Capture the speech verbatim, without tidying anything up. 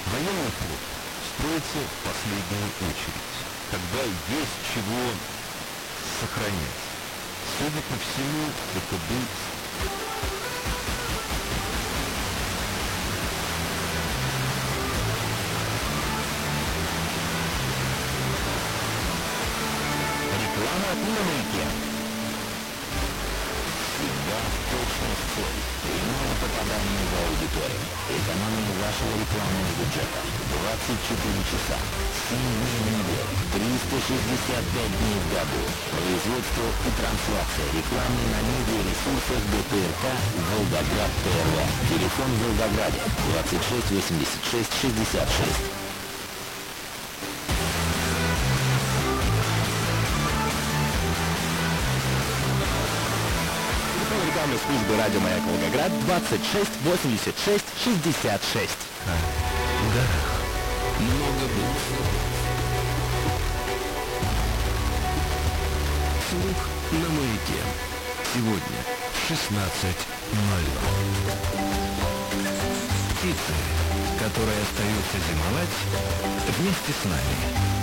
Военный флот строится в последнюю очередь, когда есть чего сохранять. Судя по всему, это был... Реклама на маяке. Всегда точность цель. Прямое попадание в аудиторию. Экономия вашего рекламного бюджета. двадцать четыре часа. семь дней в неделю. триста шестьдесят пять дней в году. Производство и трансляция рекламы на медиаресурсах БТРК Волгоград ТРВ. Телефон в Волгограде двадцать шесть восемьдесят шесть шестьдесят шесть. Рекламной службы радио «Маяк Волгоград» двадцать шесть восемьдесят шесть шестьдесят шесть. А, в горах много букв. Слух на маяке. Сегодня в шестнадцать ноль ноль. Птицы, которые остаются зимовать вместе с нами.